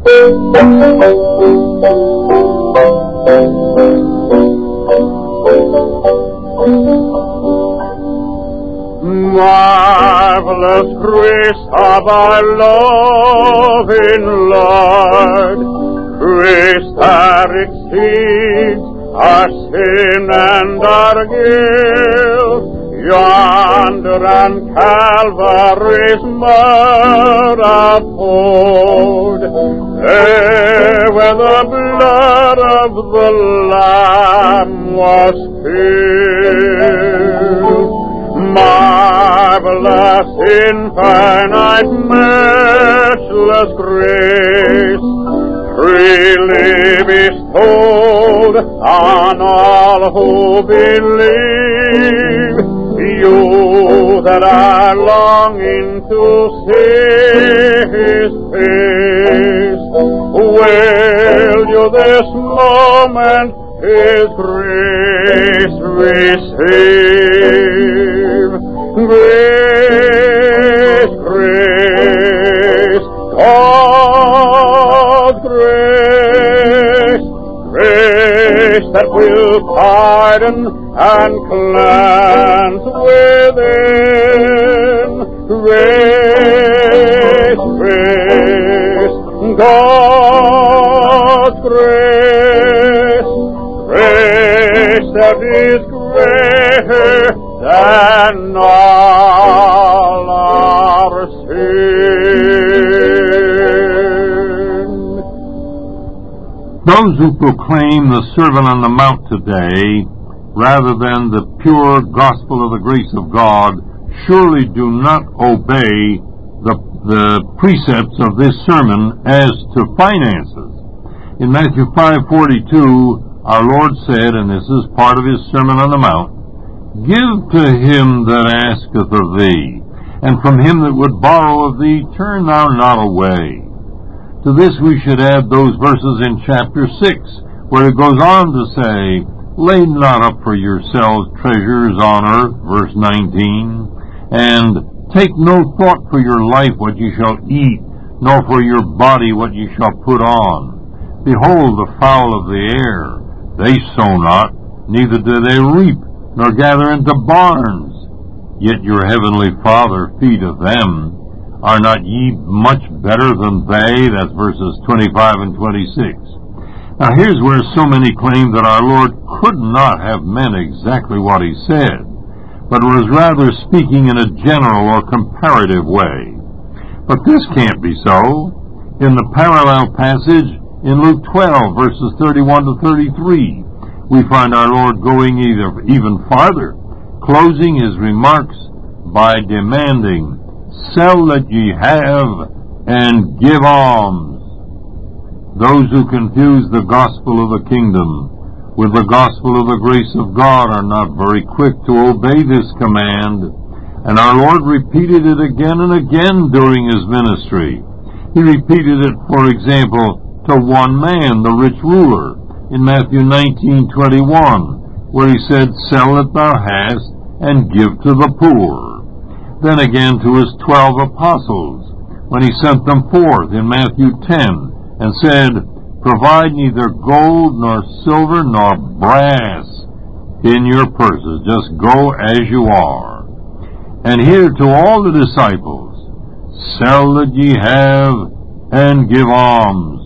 Marvelous grace of our loving Lord, grace that exceeds our sin and our guilt. Yonder on Calvary's mount abode, there where the blood of the Lamb was spilled. Marvelous, infinite, matchless grace, freely bestowed on all who believe. You that are longing to see His face, will you this moment His grace receive? Grace, grace, God's grace, grace that will pardon and cleanse within. Grace, grace, God's grace, grace that is greater than all our sin. Those who proclaim the Sermon on the Mount today, rather than the pure gospel of the grace of God, surely do not obey the precepts of this sermon as to finances. In Matthew 5:42, our Lord said, and this is part of His Sermon on the Mount, "Give to him that asketh of thee, and from him that would borrow of thee turn thou not away." To this we should add those verses in chapter 6, where it goes on to say, "Lay not up for yourselves treasures on earth," verse 19, and "Take no thought for your life what ye shall eat, nor for your body what ye shall put on. Behold the fowl of the air, they sow not, neither do they reap, nor gather into barns, yet your heavenly Father feedeth them. Are not ye much better than they?" That's verses 25 and 26. Now here's where so many claim that our Lord could not have meant exactly what He said, but was rather speaking in a general or comparative way. But this can't be so. In the parallel passage in Luke 12, verses 31 to 33, we find our Lord going even farther, closing His remarks by demanding, "Sell that ye have, and give alms." Those who confuse the gospel of the kingdom with the gospel of the grace of God are not very quick to obey this command, and our Lord repeated it again and again during His ministry. He repeated it, for example, to one man, the rich ruler, in Matthew 19:21, where He said, "Sell that thou hast, and give to the poor." Then again to His 12 apostles, when He sent them forth in Matthew 10, and said, "Provide neither gold nor silver nor brass in your purses, just go as you are." And here to all the disciples, "Sell that ye have, and give alms."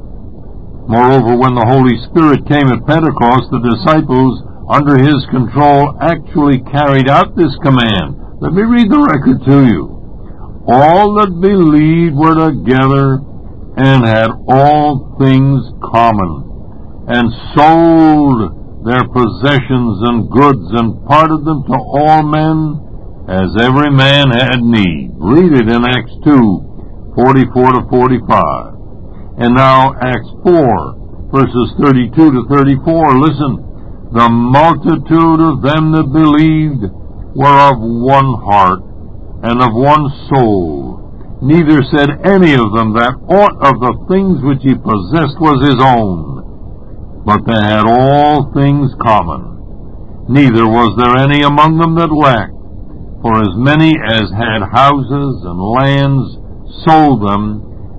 Moreover, when the Holy Spirit came at Pentecost, the disciples, under His control, actually carried out this command. Let me read the record to you. "All that believed were together, and had all things common, and sold their possessions and goods, and parted them to all men, as every man had need." Read it in Acts 2, 44 to 45. And now Acts 4, verses 32 to 34. Listen. "The multitude of them that believed were of one heart, and of one soul. Neither said any of them that aught of the things which he possessed was his own, but they had all things common. Neither was there any among them that lacked, for as many as had houses and lands sold them,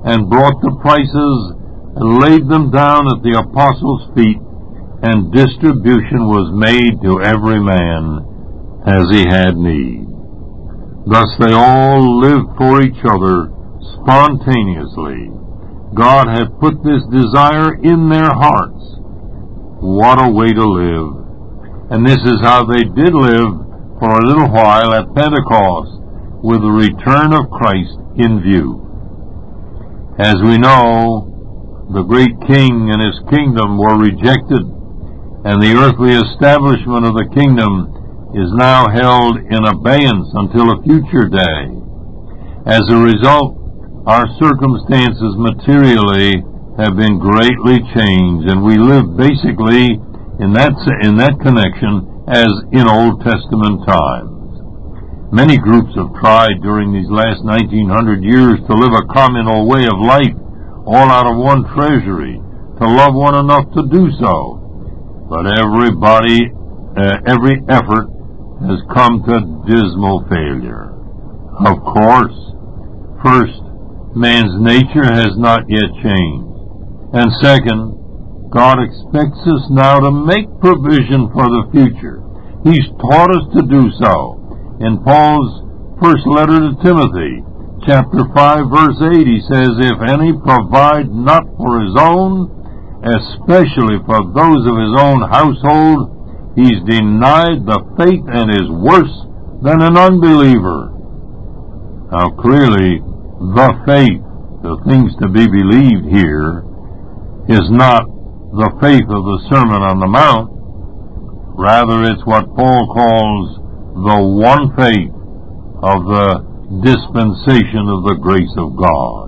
and brought the prices and laid them down at the apostles' feet, and distribution was made to every man as he had need. Thus they all lived for each other spontaneously. God had put this desire in their hearts. What a way to live! And this is how they did live for a little while at Pentecost, with the return of Christ in view. As we know, the great king and his kingdom were rejected, and the earthly establishment of the kingdom is now held in abeyance until a future day. As a result, our circumstances materially have been greatly changed, and we live basically in that connection as in Old Testament times. Many groups have tried during these last 1900 years to live a communal way of life, all out of one treasury, to love one enough to do so. But every effort has come to dismal failure. Of course, first, man's nature has not yet changed. And second, God expects us now to make provision for the future. He's taught us to do so. In Paul's first letter to Timothy, chapter 5, verse 8, he says, "If any provide not for his own, especially for those of his own household, he's denied the faith and is worse than an unbeliever." Now clearly, the faith, the things to be believed here, is not the faith of the Sermon on the Mount. Rather, it's what Paul calls the one faith of the dispensation of the grace of God.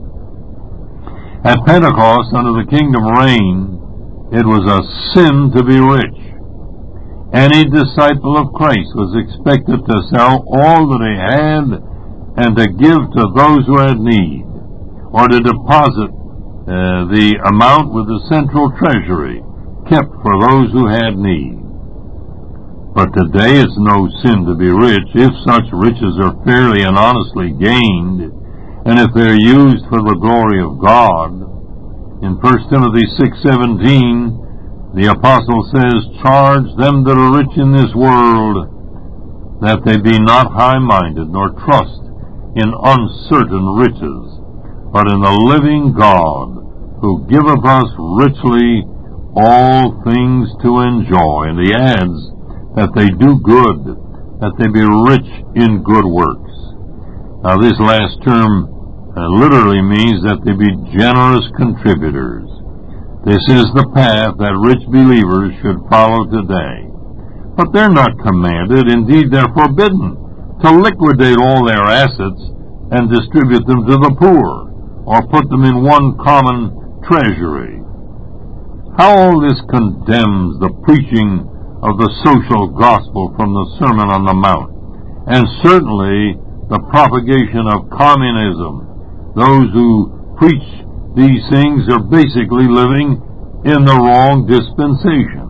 At Pentecost, under the kingdom reign, it was a sin to be rich. Any disciple of Christ was expected to sell all that he had and to give to those who had need, or to deposit the amount with the central treasury, kept for those who had need. But today it's no sin to be rich if such riches are fairly and honestly gained, and if they're used for the glory of God. In 1 Timothy 6:17, the apostle says, "Charge them that are rich in this world, that they be not high-minded, nor trust in uncertain riches, but in the living God, who giveth us richly all things to enjoy." And he adds, that they do good, that they be rich in good works. Now this last term literally means that they be generous contributors. This is the path that rich believers should follow today. But they're not commanded, indeed they're forbidden, to liquidate all their assets and distribute them to the poor, or put them in one common treasury. How all this condemns the preaching of the social gospel from the Sermon on the Mount, and certainly the propagation of communism. Those who preach these things are basically living in the wrong dispensation.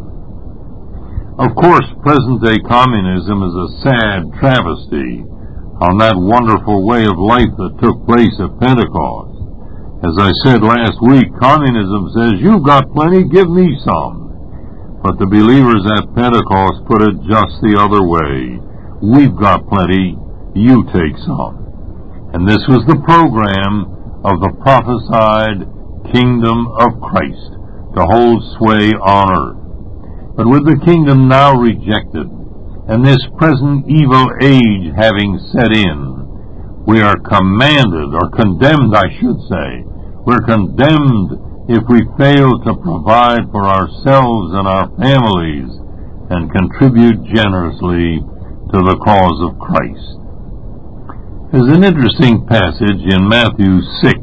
Of course, present-day communism is a sad travesty on that wonderful way of life that took place at Pentecost. As I said last week, communism says, "You've got plenty, give me some." But the believers at Pentecost put it just the other way. "We've got plenty, you take some." And this was the program of the prophesied kingdom of Christ, to hold sway on earth. But with the kingdom now rejected, and this present evil age having set in, we are commanded, or condemned I should say, we're condemned if we fail to provide for ourselves and our families and contribute generously to the cause of Christ. There's an interesting passage in Matthew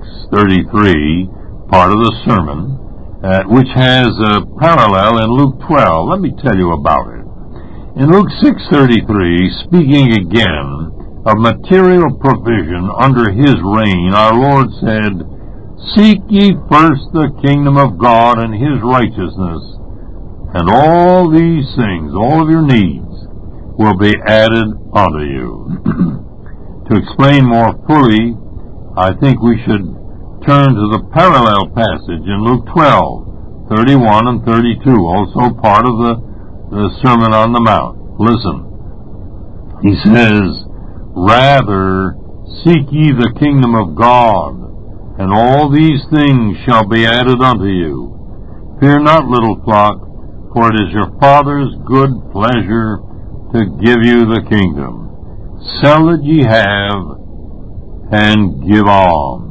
6:33, part of the sermon, which has a parallel in Luke 12. Let me tell you about it. In Luke 6:33, speaking again of material provision under his reign, our Lord said, "Seek ye first the kingdom of God and his righteousness, and all these things, all of your needs, will be added unto you." To explain more fully, I think we should turn to the parallel passage in Luke 12, 31 and 32, also part of the Sermon on the Mount. Listen. He says, "Rather seek ye the kingdom of God, and all these things shall be added unto you. Fear not, little flock, for it is your Father's good pleasure to give you the kingdom. Sell that ye have, and give alms."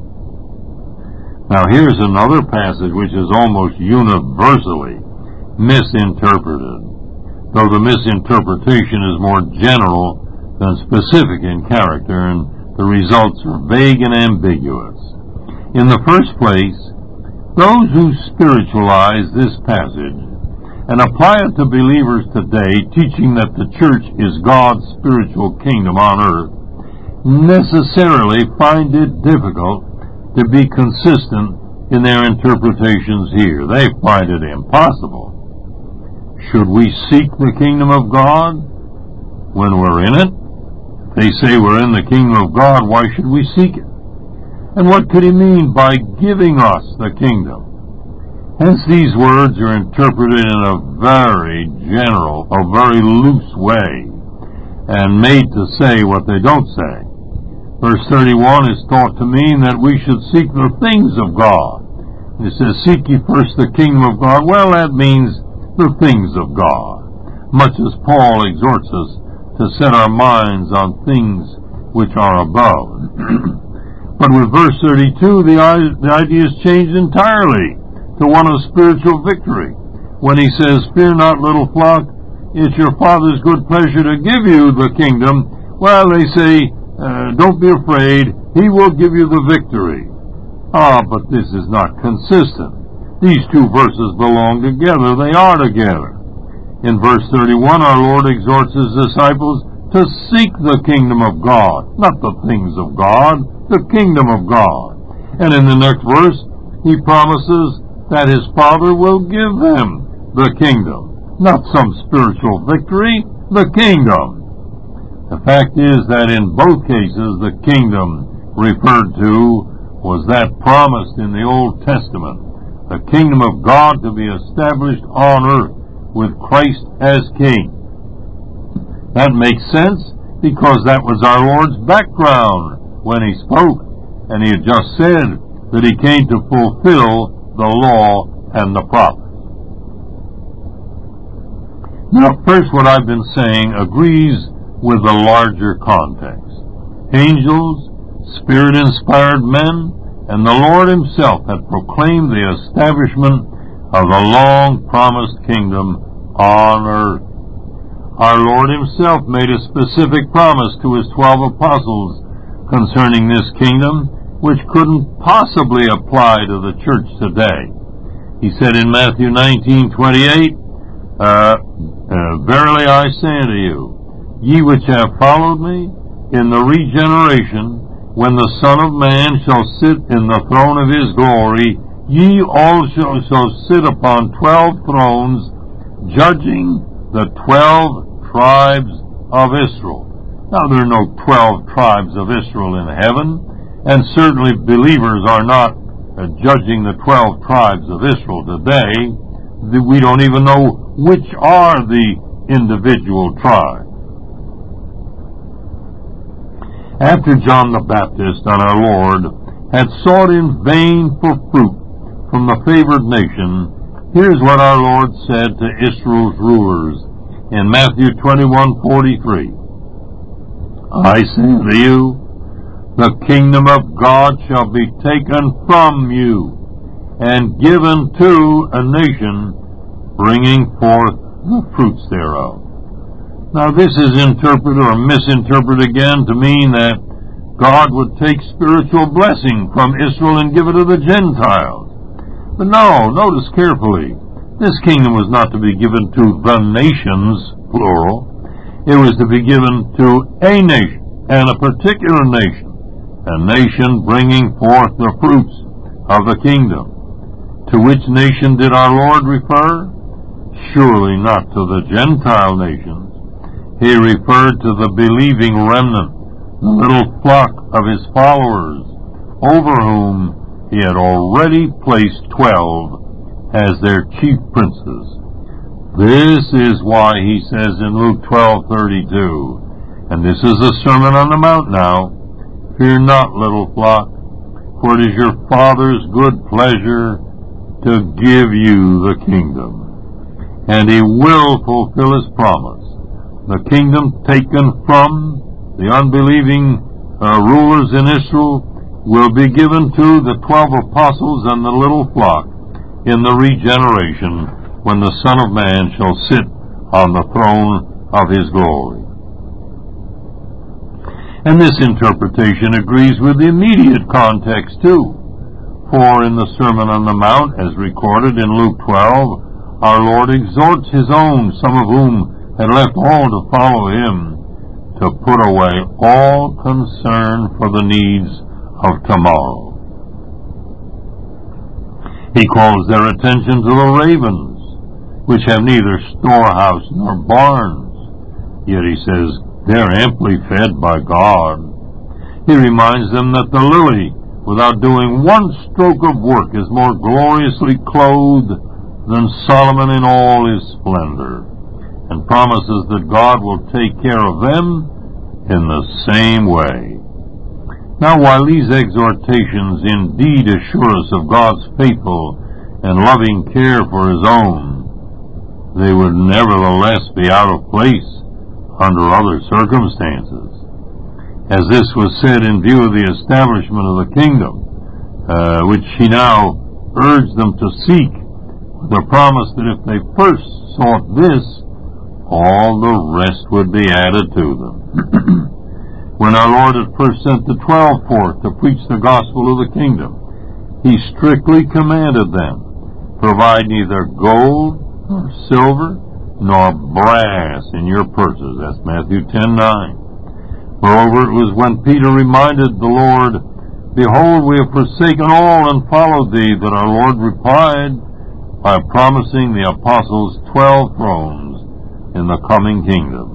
Now here's another passage which is almost universally misinterpreted, though the misinterpretation is more general than specific in character, and the results are vague and ambiguous. In the first place, those who spiritualize this passage and apply it to believers today, teaching that the church is God's spiritual kingdom on earth, necessarily find it difficult to be consistent in their interpretations here. They find it impossible. Should we seek the kingdom of God when we're in it? If they say we're in the kingdom of God, why should we seek it? And what could he mean by giving us the kingdom? Hence these words are interpreted in a very general, a very loose way, and made to say what they don't say. Verse 31 is taught to mean that we should seek the things of God. It says, "Seek ye first the kingdom of God." Well, that means the things of God, much as Paul exhorts us to set our minds on things which are above. But with verse 32, the idea is changed entirely to one of spiritual victory, when he says, "Fear not, little flock, it's your Father's good pleasure to give you the kingdom." Well, they say, don't be afraid, he will give you the victory. But this is not consistent. These two verses belong together. They are together. In verse 31, our Lord exhorts his disciples to seek the kingdom of God, not the things of God, the kingdom of God. And in the next verse, he promises that his Father will give them the kingdom, not some spiritual victory, the kingdom. The fact is that in both cases, the kingdom referred to was that promised in the Old Testament, the kingdom of God to be established on earth with Christ as king. That makes sense because that was our Lord's background when he spoke, and he had just said that he came to fulfill the law and the prophets. Now, first, what I've been saying agrees with the larger context. Angels, Spirit-inspired men, and the Lord himself had proclaimed the establishment of the long-promised kingdom on earth. Our Lord himself made a specific promise to his 12 apostles concerning this kingdom, which couldn't possibly apply to the church today. He said in Matthew 19:28, "Verily I say unto you, ye which have followed me, in the regeneration, when the Son of Man shall sit in the throne of his glory, ye also shall sit upon 12 thrones, judging the 12 tribes of Israel." Now, there are no 12 tribes of Israel in heaven, and certainly believers are not judging the 12 tribes of Israel today. We don't even know which are the individual tribes. After John the Baptist and our Lord had sought in vain for fruit from the favored nation, here's what our Lord said to Israel's rulers in Matthew 21:43. "I say unto you, the kingdom of God shall be taken from you and given to a nation, bringing forth the fruits thereof." Now this is interpreted or misinterpreted again to mean that God would take spiritual blessing from Israel and give it to the Gentiles. But no, notice carefully, this kingdom was not to be given to the nations, plural. It was to be given to a nation, and a particular nation, a nation bringing forth the fruits of the kingdom. To which nation did our Lord refer? Surely not to the Gentile nations. He referred to the believing remnant, the little flock of his followers, over whom he had already placed 12 as their chief princes. This is why he says in Luke 12:32, and this is the Sermon on the Mount now, "Fear not, little flock, for it is your Father's good pleasure to give you the kingdom." And he will fulfill his promise. The kingdom taken from the unbelieving rulers in Israel will be given to the 12 apostles and the little flock in the regeneration when the Son of Man shall sit on the throne of his glory. And this interpretation agrees with the immediate context too. For in the Sermon on the Mount, as recorded in Luke 12, our Lord exhorts his own, some of whom had left all to follow him, to put away all concern for the needs of tomorrow. He calls their attention to the ravens, which have neither storehouse nor barns, yet he says they're amply fed by God. He reminds them that the lily, without doing one stroke of work, is more gloriously clothed than Solomon in all his splendor, and promises that God will take care of them in the same way. Now, while these exhortations indeed assure us of God's faithful and loving care for his own, they would nevertheless be out of place under other circumstances. As this was said in view of the establishment of the kingdom, which he now urged them to seek, with the promise that if they first sought this, all the rest would be added to them. When our Lord had first sent the 12 forth to preach the gospel of the kingdom, he strictly commanded them, "Provide neither gold, nor silver, nor brass in your purses." That's Matthew 10:9. Moreover, it was when Peter reminded the Lord, "Behold, we have forsaken all and followed thee," that our Lord replied by promising the apostles 12 thrones in the coming kingdom.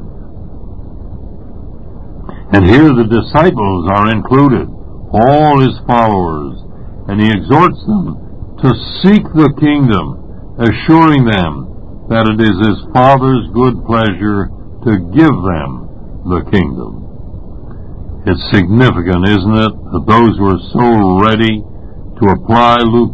And here the disciples are included, all his followers, and he exhorts them to seek the kingdom, assuring them that it is his Father's good pleasure to give them the kingdom. It's significant, isn't it, that those who are so ready to apply Luke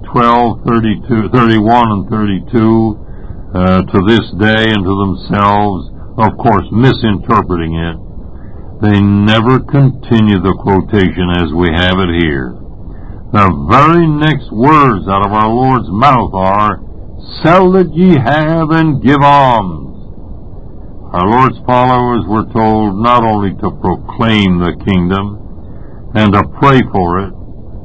12:31 and 32 to this day and to themselves, of course misinterpreting it, they never continue the quotation as we have it here. The very next words out of our Lord's mouth are, "Sell that ye have and give alms." Our Lord's followers were told not only to proclaim the kingdom and to pray for it,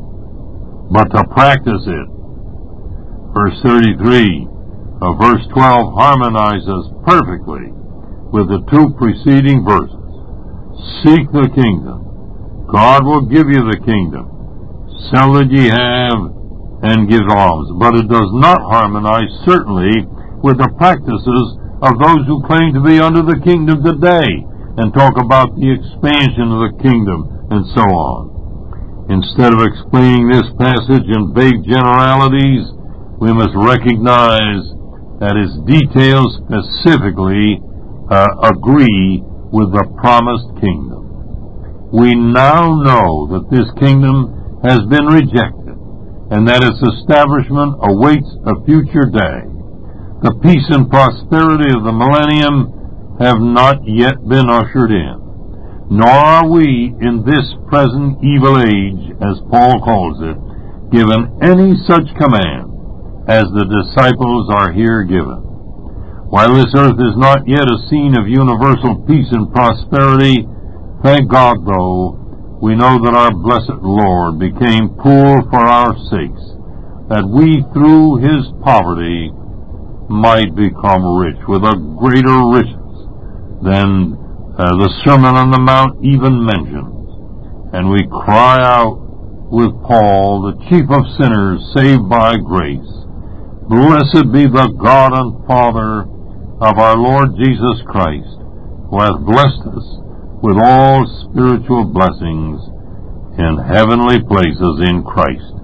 but to practice it. Verse 33 of verse 12 harmonizes perfectly with the two preceding verses. Seek the kingdom. God will give you the kingdom. Sell that ye have and give alms. But it does not harmonize, certainly, with the practices of those who claim to be under the kingdom today and talk about the expansion of the kingdom and so on. Instead of explaining this passage in vague generalities, we must recognize that its details specifically agree with the promised kingdom. We now know that this kingdom has been rejected and that its establishment awaits a future day. The peace and prosperity of the millennium have not yet been ushered in, nor are we in this present evil age, as Paul calls it, given any such command as the disciples are here given. While this earth is not yet a scene of universal peace and prosperity, thank God, though, we know that our blessed Lord became poor for our sakes, that we through his poverty might become rich with a greater riches than the Sermon on the Mount even mentions. And we cry out with Paul, the chief of sinners saved by grace, "Blessed be the God and Father of our Lord Jesus Christ, who hath blessed us with all spiritual blessings in heavenly places in Christ."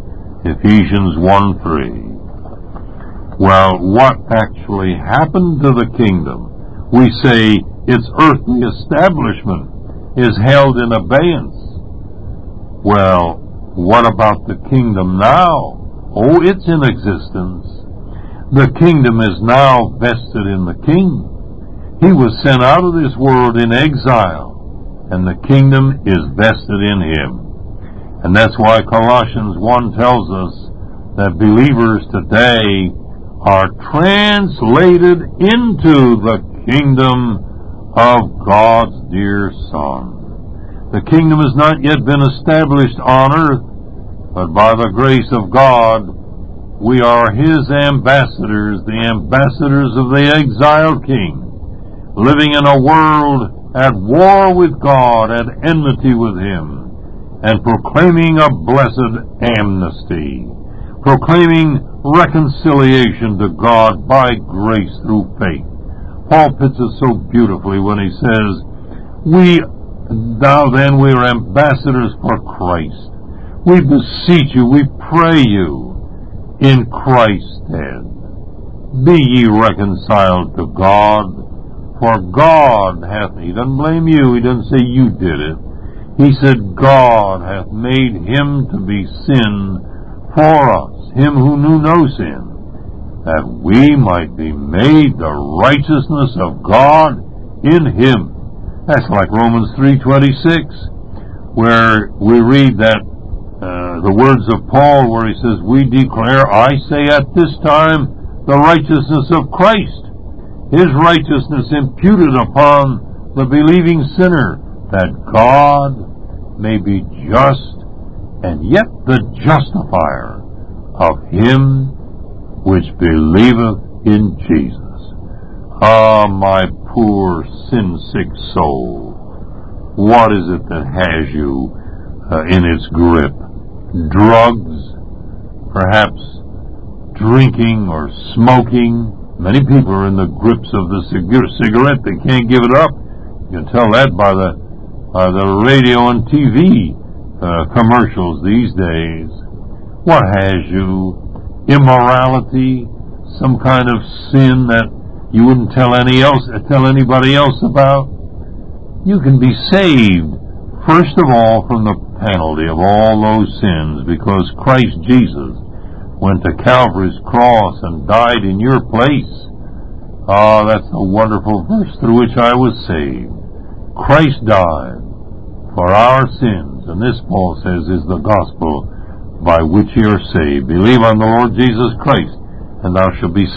Ephesians 1:3. Well, what actually happened to the kingdom? We say its earthly establishment is held in abeyance. Well, what about the kingdom now? Oh, it's in existence. The kingdom is now vested in the king. He was sent out of this world in exile, and the kingdom is vested in him. And that's why Colossians 1 tells us that believers today are translated into the kingdom of God's dear Son. The kingdom has not yet been established on earth, but by the grace of God, we are His ambassadors, the ambassadors of the exiled King, living in a world at war with God, at enmity with Him, and proclaiming a blessed amnesty, proclaiming reconciliation to God by grace through faith. Paul puts it so beautifully when he says, Now then we are ambassadors for Christ. We beseech you, we pray you, in Christ's stead, be ye reconciled to God, for God hath, he doesn't blame you, he doesn't say you did it, he said God hath made him to be sin for us, him who knew no sin, that we might be made the righteousness of God in him. That's like Romans 3:26, where we read that the words of Paul where he says, we declare, I say at this time, the righteousness of Christ, his righteousness imputed upon the believing sinner, that God may be just and yet the justifier of him which believeth in Jesus. Ah, my poor sin-sick soul, what is it that has you in its grip? Drugs, perhaps drinking or smoking. Many people are in the grips of the cigarette. They can't give it up. You can tell that by the radio and TV commercials these days. What has you? Immorality, some kind of sin that you wouldn't tell anybody else about. You can be saved, first of all, from the penalty of all those sins, because Christ Jesus went to Calvary's cross and died in your place. Ah, that's a wonderful verse through which I was saved. Christ died for our sins, and this, Paul says, is the gospel by which ye are saved. Believe on the Lord Jesus Christ, and thou shalt be saved.